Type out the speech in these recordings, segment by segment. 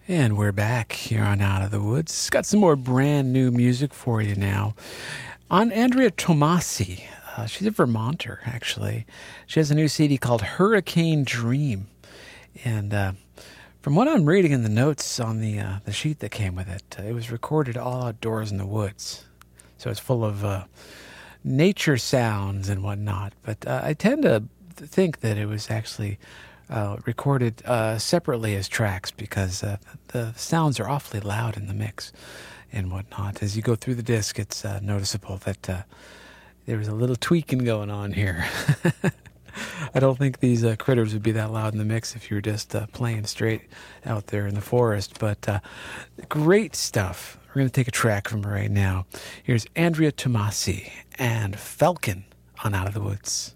And we're back here on Out of the Woods. Got some more brand new music for you now. On Andrea Tomasi. She's a Vermonter, actually. She has a new CD called Hurricane Dream. And from what I'm reading in the notes on the sheet that came with it, it was recorded all outdoors in the woods. So it's full of nature sounds and whatnot. But I tend to think that it was actually recorded separately as tracks because the sounds are awfully loud in the mix and whatnot. As you go through the disc, it's noticeable that there was a little tweaking going on here. I don't think these critters would be that loud in the mix if you were just playing straight out there in the forest. But great stuff. We're going to take a track from her right now. Here's Andrea Tomasi and Falcon on Out of the Woods.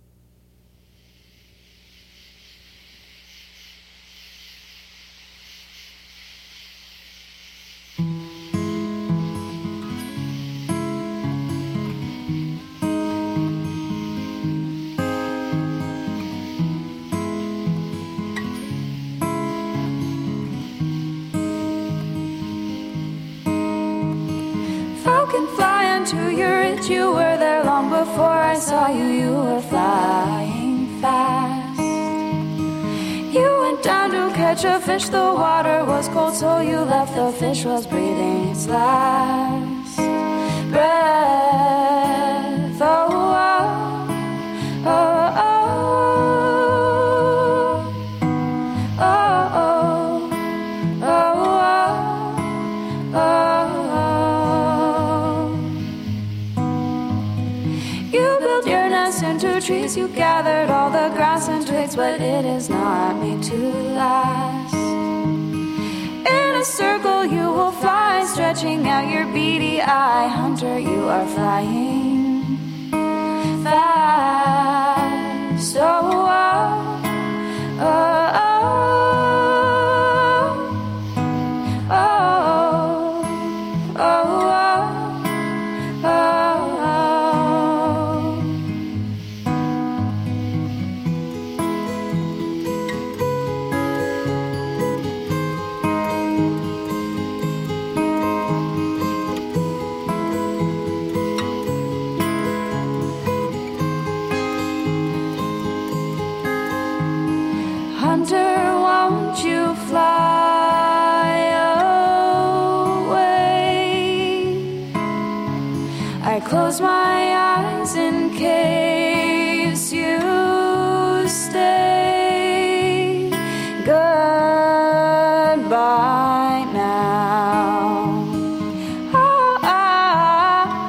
Falcon flying to your ridge, you were there long before I saw you. You were flying fast. You went down to catch a fish, the water was cold, so you left. The fish was breathing its last breath. Oh, oh, oh, oh, oh, oh, oh, oh. You built your nest into trees, you gathered all the grass and twigs, but it is not made to last. In a circle you will fly, stretching out your beady eye. Hunter, you are flying fast. Oh, oh, oh, oh, oh, oh, oh, oh. Hunter, won't you fly away? I close my eyes in case you stay. Goodbye now. Oh, ah, ah,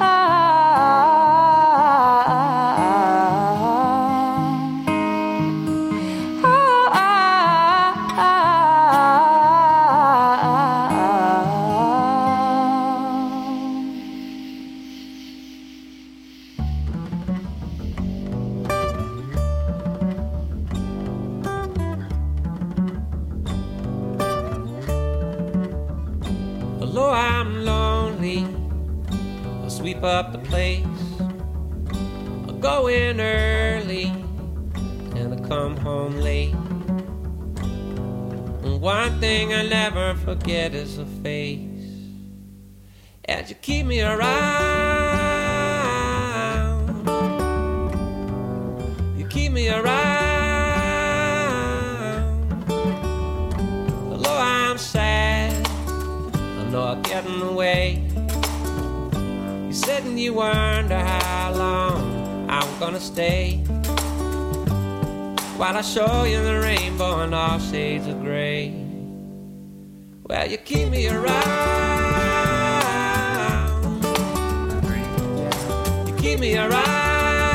Although I'm lonely, I'll sweep up the place. I'll go in early and I'll come home late. And one thing I never forget is her face. As you keep me around, you keep me around. Although I'm sad, I know I'm getting away. You said and you wonder how long I'm gonna stay, while I show you the rainbow and all shades of gray. Well, you keep me around, you keep me around.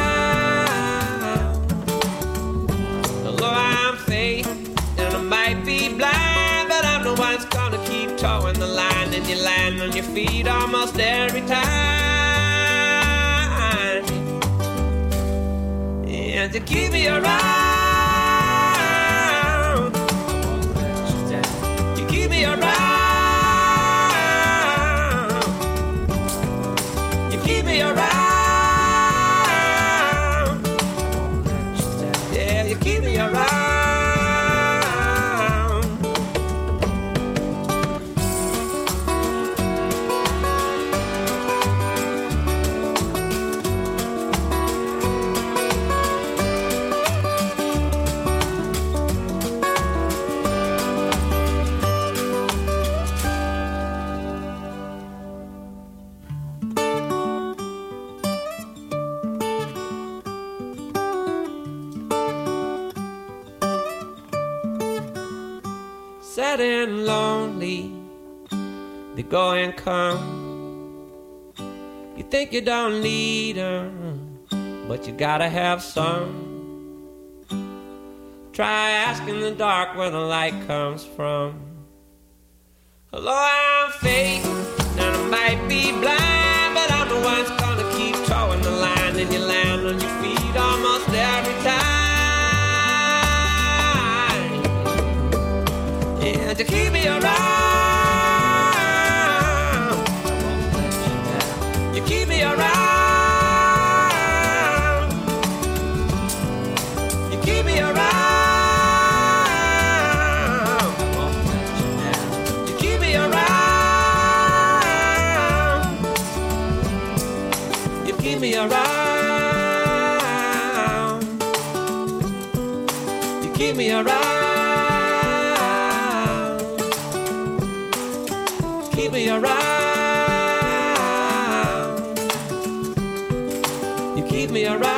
Although I'm fake and I might be blind, but I'm the one's gonna keep towing the line, and you land on your feet almost every time. And you keep me around, you keep me around, you keep me around, yeah, you keep me around. and lonely, they go and come. You think you don't need them, but you gotta have some. Try asking the dark where the light comes from. Hello, I'm fate, and I might be blind, but I'm the one's gonna keep towing the line. Then you land on your feet almost every time. And you keep me around, you keep me around, you keep me around. Me around, you keep me around, keep me around, you keep me around.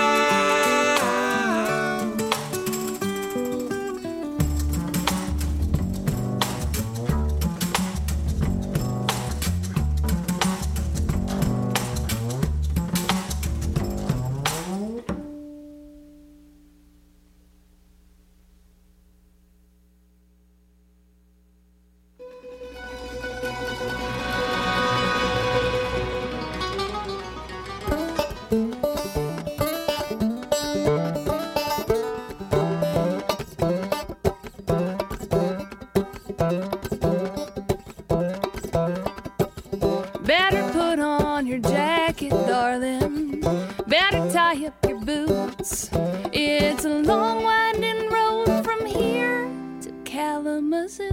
Better put on your jacket, darling. Better tie up your boots. It's a long winding road from here to Kalamazoo.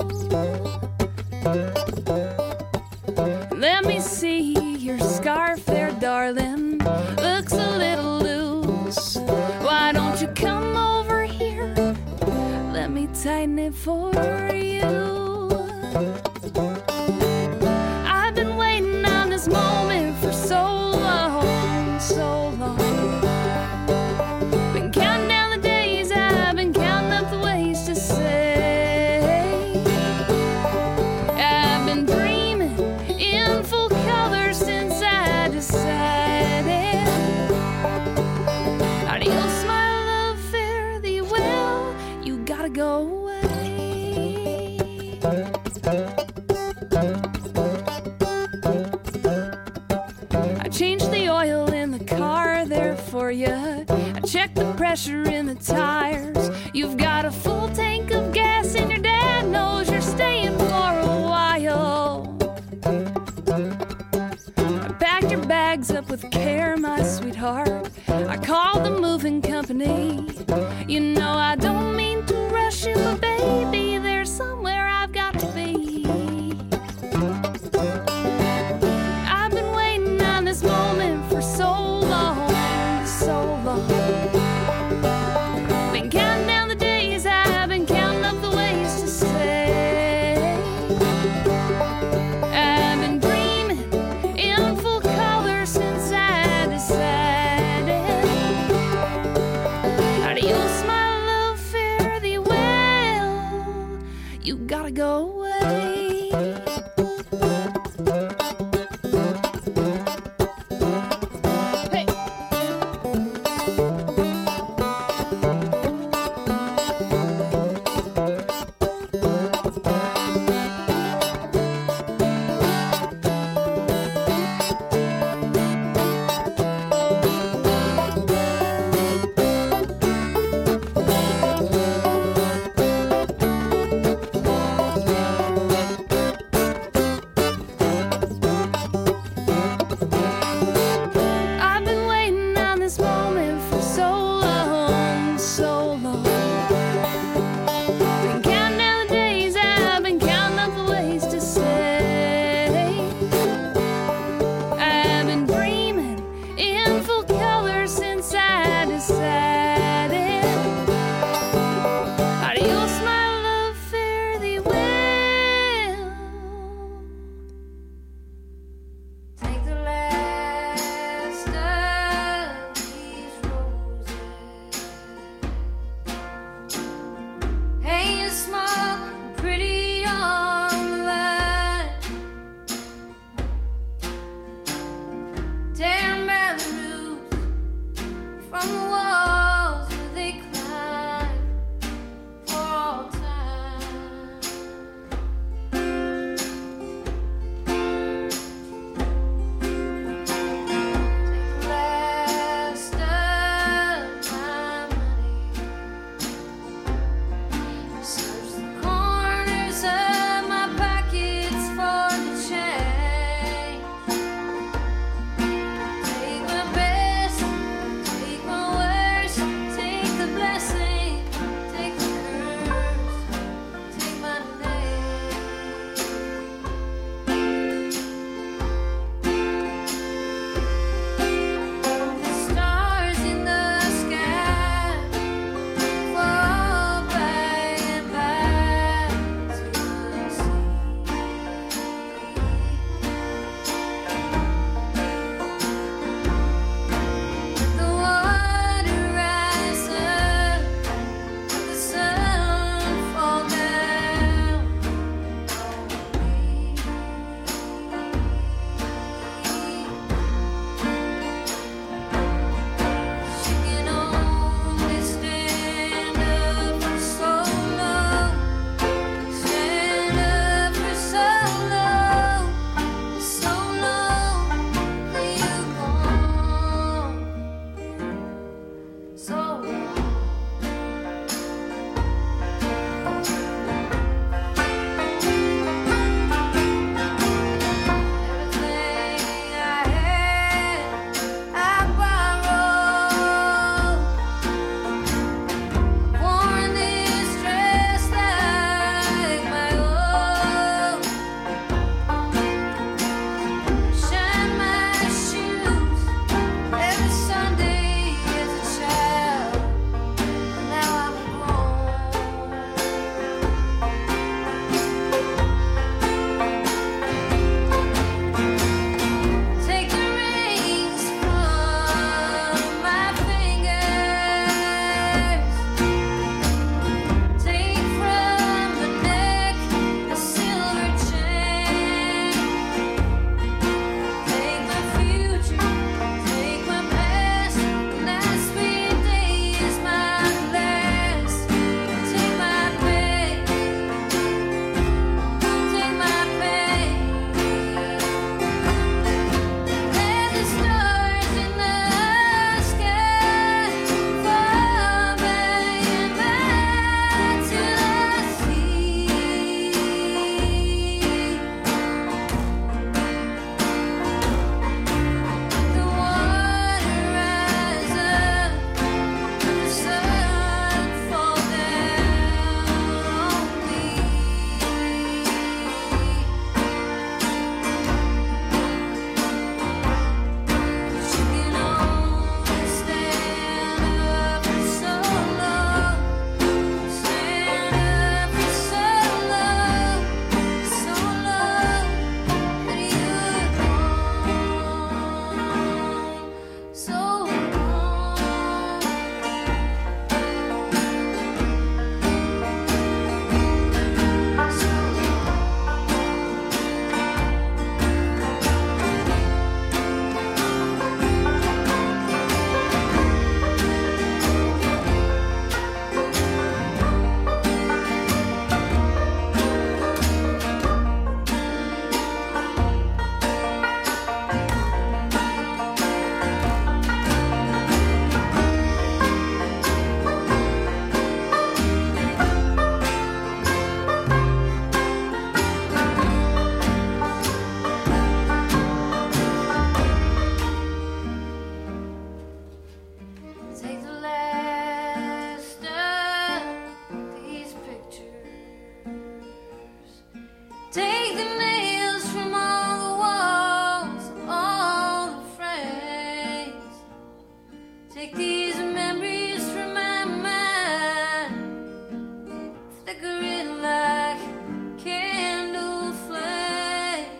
Let me see your scarf there, darling. Looks a little loose. Why don't you come over here? Let me tighten it for you. I've been waiting on this moment for so long, so long. Been counting down the days, I've been counting up the ways to say I've been dreaming in full color since I decided. Adios, my love, fare thee well. You gotta go away. I changed the oil in the car there for you. I checked the pressure in the tires. You've got a full tank of gas and your dad knows you're staying for a while. I packed your bags up with care, my sweetheart. I called the moving company. You know I don't mean to rush you, but baby, there's somewhere I've got to be. I've been waiting on this moment for so long, so long. Been counting down the days, I've been counting up the ways to say I've been dreaming in full color since I decided. Adios, my love, fare thee well. You gotta go away. Hey. Take the nails from all the walls, all the frames. Take these memories from my mind, flicker it like candle flames.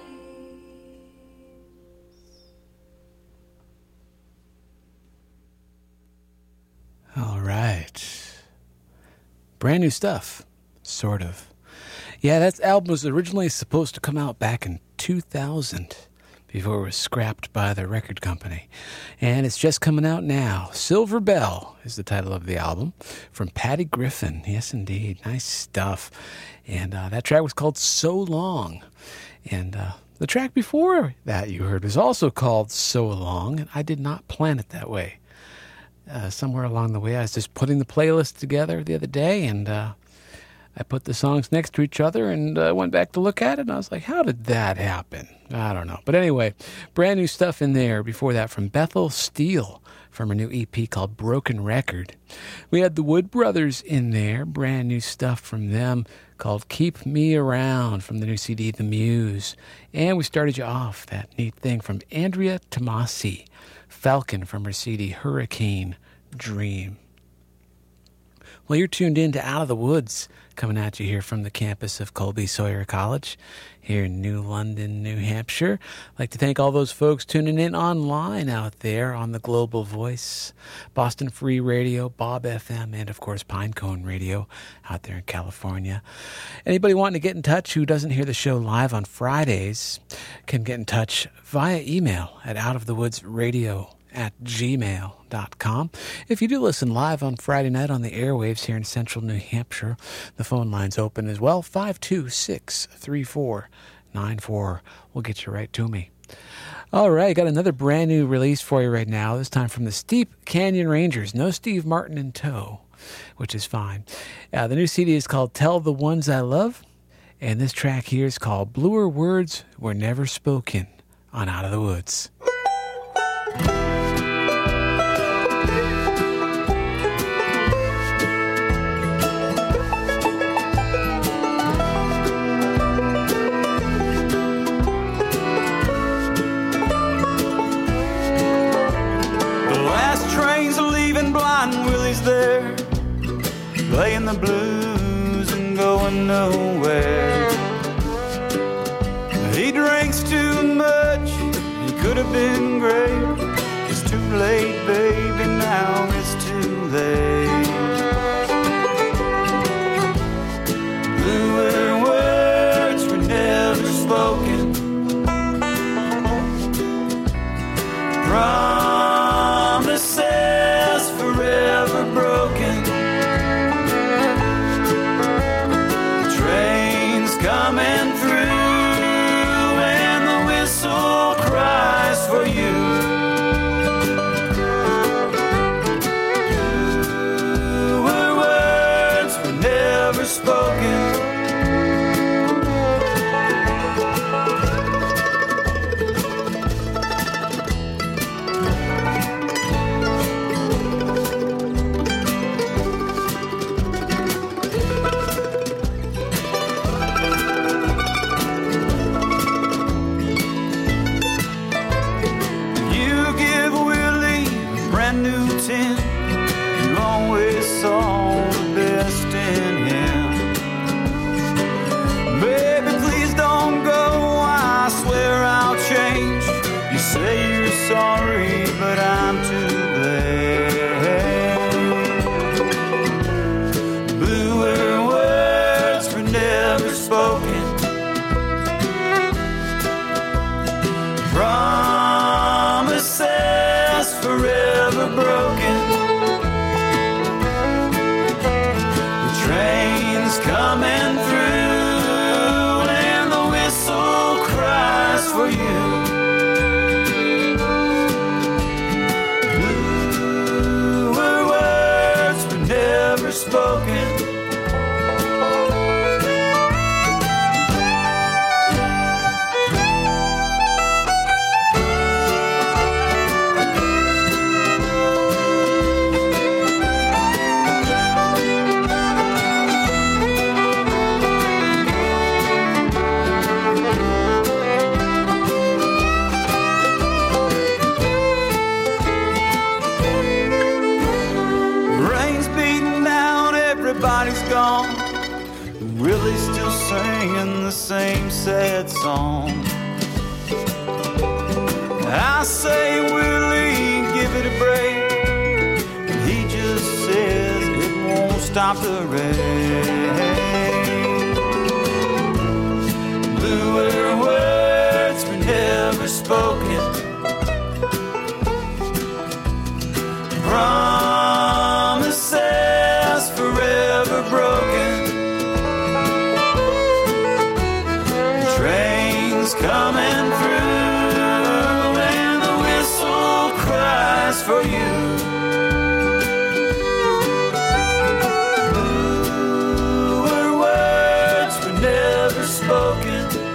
All right. Brand new stuff, sort of. Yeah, that album was originally supposed to come out back in 2000 before it was scrapped by the record company. And it's just coming out now. Silver Bell is the title of the album from Patty Griffin. Yes, indeed. Nice stuff. And that track was called So Long. And the track before that you heard was also called So Long. And I did not plan it that way. Somewhere along the way, I was just putting the playlist together the other day, and I put the songs next to each other and went back to look at it, and I was like, how did that happen? I don't know. But anyway, brand new stuff in there. Before that, from Bethel Steele, from her new EP called Broken Record. We had the Wood Brothers in there, brand new stuff from them called Keep Me Around, from the new CD, The Muse. And we started you off, that neat thing from Andrea Tomasi, Falcon, from her CD Hurricane Dream. Well, you're tuned in to Out of the Woods, coming at you here from the campus of Colby Sawyer College here in New London, New Hampshire. I'd like to thank all those folks tuning in online out there on the Global Voice, Boston Free Radio, Bob FM, and, of course, Pinecone Radio out there in California. Anybody wanting to get in touch who doesn't hear the show live on Fridays can get in touch via email at outofthewoodsradio@gmail.com. If you do listen live on Friday night on the airwaves here in central New Hampshire, the phone line's open as well, 526-3494. We'll get you right to me. All right, got another brand new release for you right now, this time from the Steep Canyon Rangers. No Steve Martin in tow, which is fine. The new CD is called Tell the Ones I Love, and this track here is called Bluer Words Were Never Spoken on Out of the Woods. Blind Willie's there, playing the blues and going nowhere. He drinks too much, he could have been great. It's too late, baby, now it's too late. Bluer words were never spoken. Promises forever broken. Trains coming through and the whistle cries for you. Your words were never spoken. singing the same sad song. I say, Willie, give it a break, and he just says it won't stop the rain. Bluer words were never spoken, promises forever broken. Trains coming through and the whistle cries for you. Bluer words were never spoken.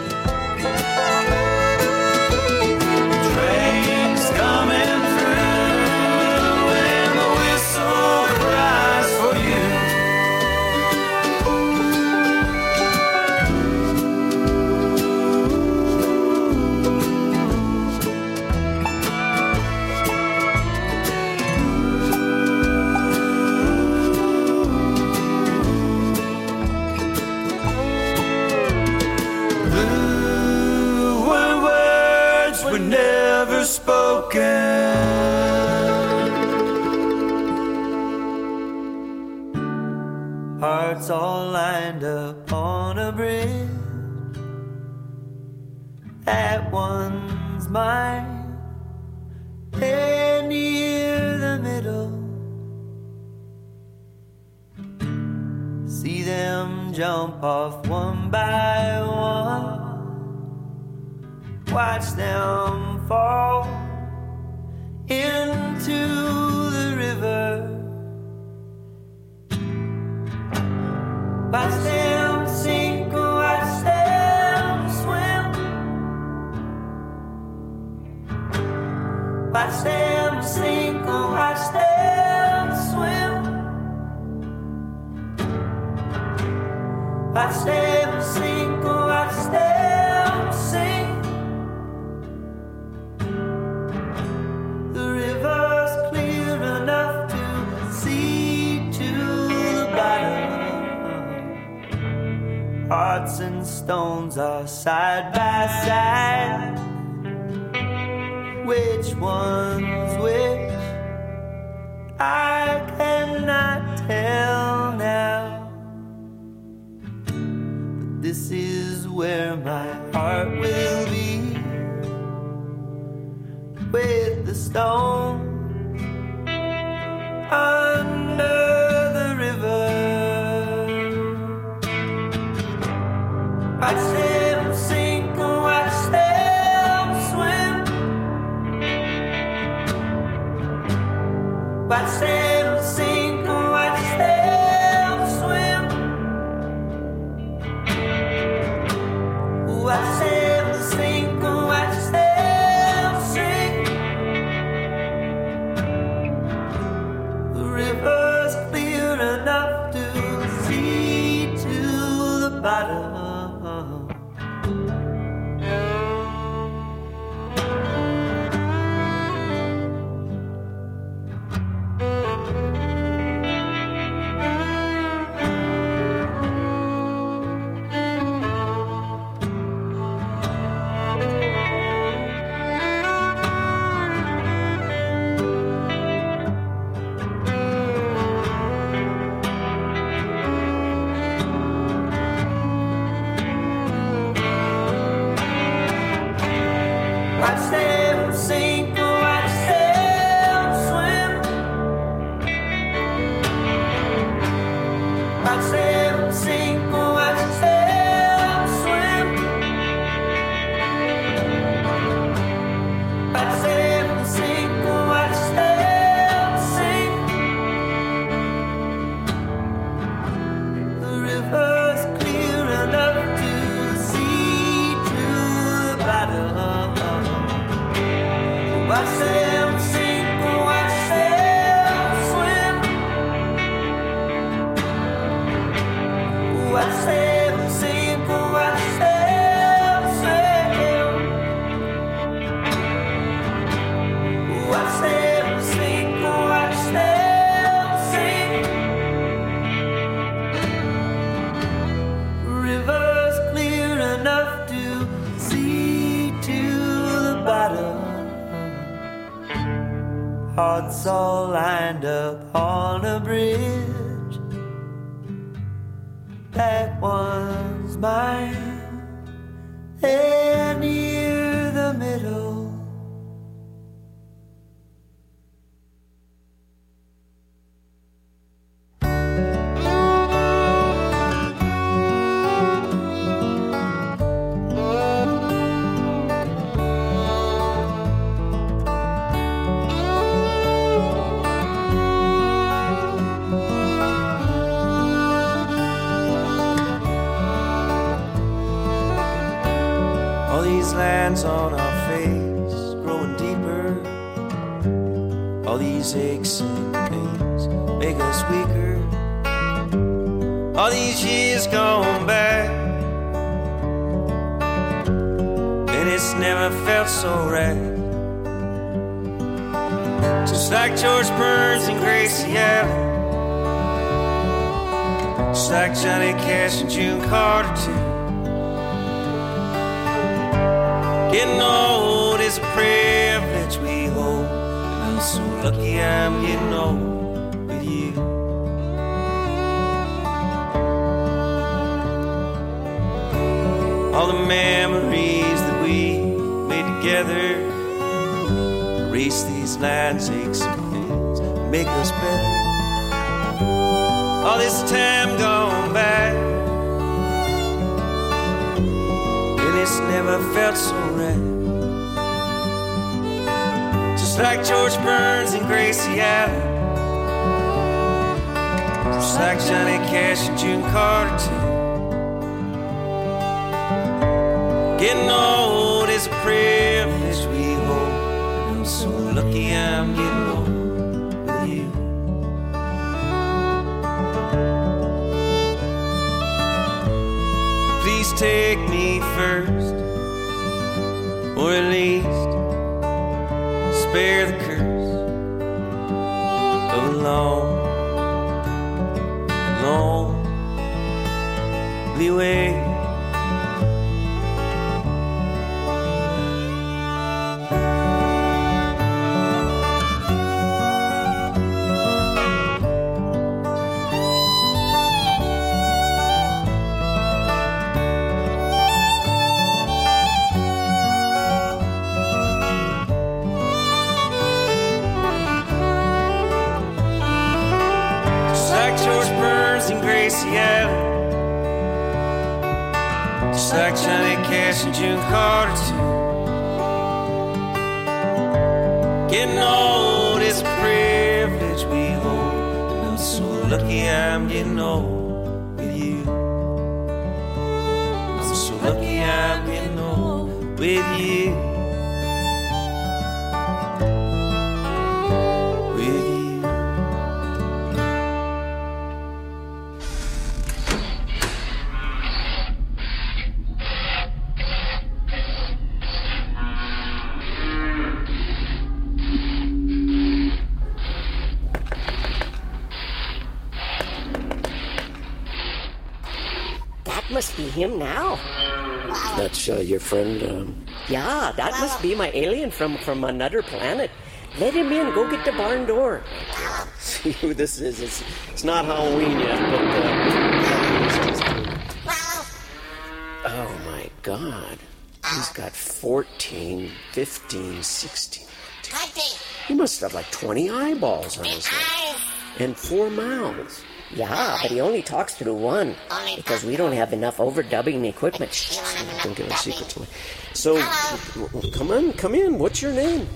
Hearts all lined up on a bridge that one's mine, and near the middle, see them jump off one by one, watch them fall into the river. Watch them sink, watch them swim. Watch them sink, watch them swim. Watch them sink, watch them sink. The river's clear enough to see to the bottom. Hearts and stones are side by side. Which one's which? I cannot tell now. But this is where my heart will be, with the stone under the river. Watch them sink, watch them swim. Watch them sink, watch them swim. Watch them sink, watch them sink. The river's clear enough to see to the bottom. Watch them sink, watch them swim. Watch them sink, watch them swim. Watch them sink, watch them sink. The river's clear enough to see to the bottom. hearts all lined up on a bridge. That one's mine, and near the middle. Lands on our face, growing deeper. All these aches and pains make us weaker. All these years gone back, and it's never felt so right. Just like George Burns and Gracie Allen, just like Johnny Cash and June Carter too. Getting old is a privilege we hold, and I'm so lucky I'm getting old with you. All the memories that we made together erase these lines, aches and pains, make us better. All this time gone by, it's never felt so right. Just like George Burns and Gracie Allen, just like Johnny Cash and June Carter too. Getting old is a privilege we hold, and I'm so lucky I'm getting old with you. Please take me first, or at least spare the curse of a long, lonely way. Just like Johnny Cash and June Carter too. Getting old is a privilege we hold, and I'm so lucky I'm getting old with you. I'm so lucky I'm getting old with you. Must be him now. That's your friend? Yeah, that must be my alien from another planet. Let him in. Go get the barn door. See who this is. It's not Halloween yet, but... oh, my God. He's got 14, 15, 16... He must have like 20 eyeballs on his head. And 4 mouths. Yeah, but he only talks through one because we don't have enough overdubbing equipment. Shh, don't give our secrets away. So, come in. What's your name?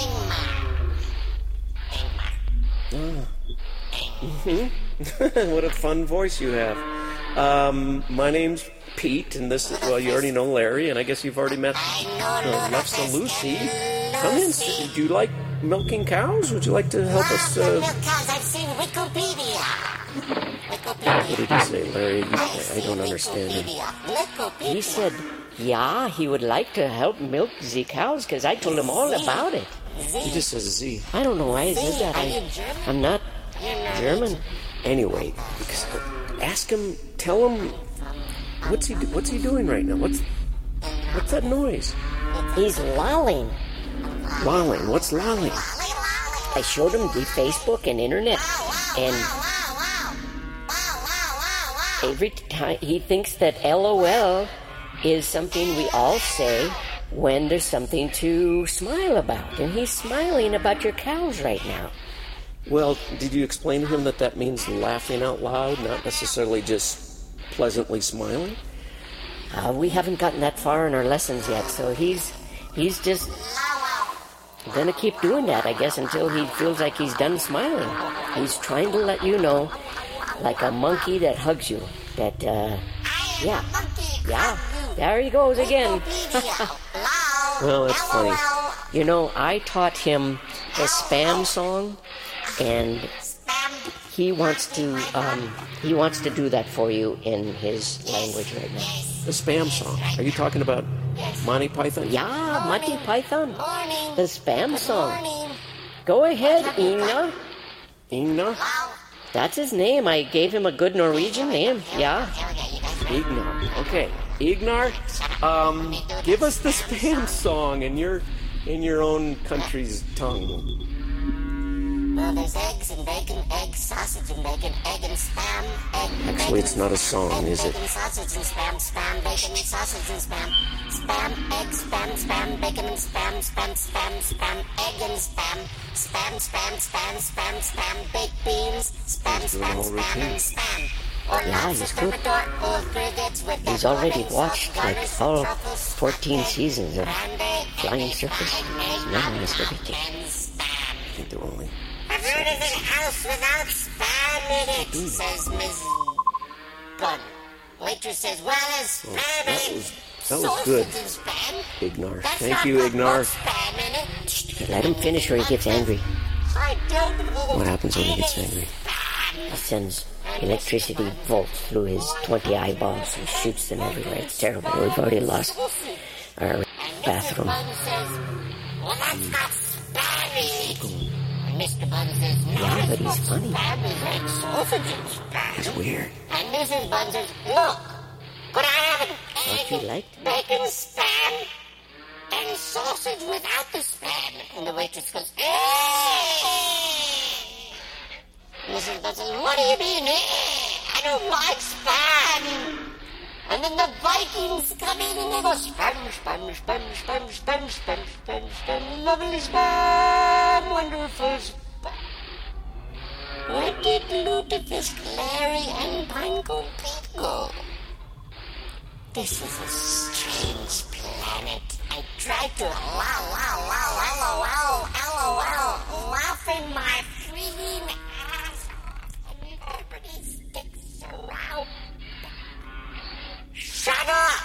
What a fun voice you have. My name's Pete, and this is, well, you already know Larry, and I guess you've already met Lefsa Lucy. Come in. Do you like milking cows? Would you like to help us? Milk cows, I've seen Wikipedia. What did he say, Larry? I don't understand him. He said, yeah, he would like to help milk the cows because I told him all about it. He just says Z. I don't know why he said that. I'm not German. Anyway, ask him, tell him, what's he doing right now? What's that noise? He's lolling. Lolling? What's lolling? I showed him the Facebook and internet, and every time he thinks that LOL is something we all say when there's something to smile about, and he's smiling about your cows right now. Well, did you explain to him that means laughing out loud, not necessarily just pleasantly smiling? We haven't gotten that far in our lessons yet, so he's just gonna keep doing that, I guess, until he feels like he's done smiling. He's trying to let you know, like a monkey that hugs you, that, yeah, there he goes again. Well, that's funny. You know, I taught him the Spam song, and he wants to do that for you in his language right now. The Spam song. Are you talking about Monty Python? Yeah, Monty Python. The Spam song. Go ahead, Ingnar. Ingnar? That's his name. I gave him a good Norwegian name. Yeah. Ingnar. Okay. Ingnar, give us the Spam song in your own country's tongue. Well, there's eggs and bacon, egg, sausage and bacon, egg and spam, egg and Actually, it's not a song, is it? Bacon, sausage and spam, spam, bacon, sausage and spam, spam, egg, spam, spam, bacon and spam, spam, spam, spam, egg and spam, spam, spam, spam, spam, spam, baked beans, spam, spam, spam, and spam. Yeah, he's good. He's already watched like all 14 seasons of Flying Circus. He's never missed everything. I think they're only... I've heard of a house without spam in it, says Mrs. Gunn. Waitress says, well, there's spam in it. That was good, Ingnar. Thank you, Ingnar. Let him finish or he gets angry. What happens when he gets angry? He sends electricity bolts through his 20 eyeballs and shoots them everywhere. It's terrible. We've already lost our bathroom. Well, that's got spam in it. Mr. Bunn says, no, yeah, but he's funny. Spam is like sausage and spam. He's weird. And Mrs. Bunn says, look, could I have an What egg, you liked? bacon, spam, and sausage without the spam? And the waitress goes, Mrs. Bunn says, what do you mean, I don't like spam. And then the Vikings come in and they go, spam, spam, spam, spam, spam, spam, spam, spam, lovely spam, wonderful spam. Where did Lutefisk, Larry, and Pinecone Pete go? This is a strange planet. I tried to laugh in my freaking ass, and nobody sticks around. Shut up!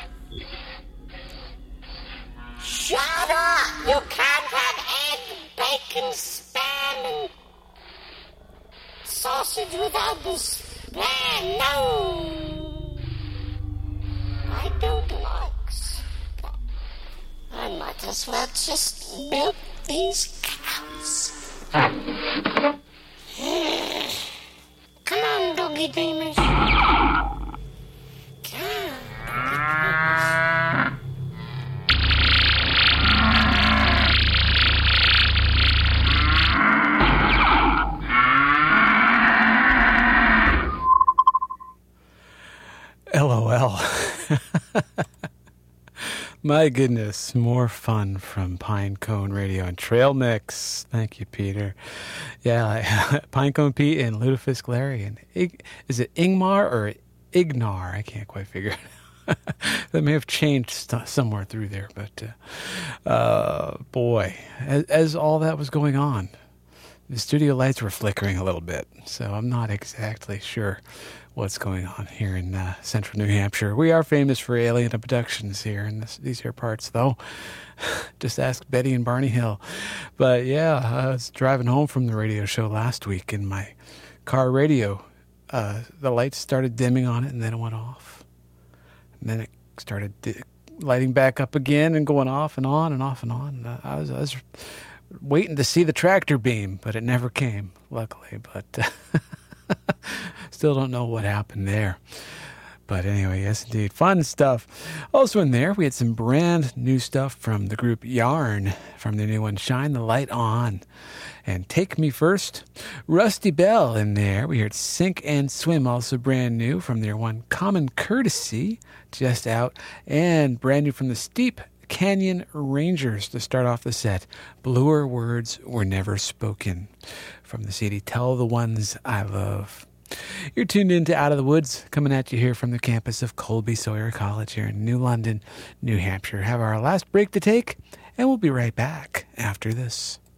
Shut up! You can't have egg, bacon, spam, and sausage without the spam. No! I don't like spam. I might as well just milk these cows. Come on, doggy dreamers. LOL. My goodness, more fun from Pinecone Radio and Trail Mix. Thank you, Peter. Yeah, Pinecone Pete and Lutefisk Larry. And is it Ingmar or Ingnar? I can't quite figure it out. That may have changed somewhere through there. But, boy, as all that was going on, the studio lights were flickering a little bit. So I'm not exactly sure what's going on here in central New Hampshire. We are famous for alien abductions here in these here parts, though. Just ask Betty and Barney Hill. But yeah, I was driving home from the radio show last week in my car radio. The lights started dimming on it, and then it went off. And then it started lighting back up again and going off and on and off and on. And I was waiting to see the tractor beam, but it never came, luckily. But still don't know what happened there. But anyway, yes, indeed. Fun stuff. Also in there, we had some brand new stuff from the group Yarn, from their new one, Shine the Light On, and Take Me First. Rusty Bell in there. We heard Sink and Swim, also brand new from their one, Common Courtesy, just out. And brand new from the Steep Canyon Rangers to start off the set, Bluer Words Were Never Spoken, from the CD Tell the Ones I Love. You're tuned in to Out of the Woods, coming at you here from the campus of Colby Sawyer College here in New London, New Hampshire. Have our last break to take, and we'll be right back after this.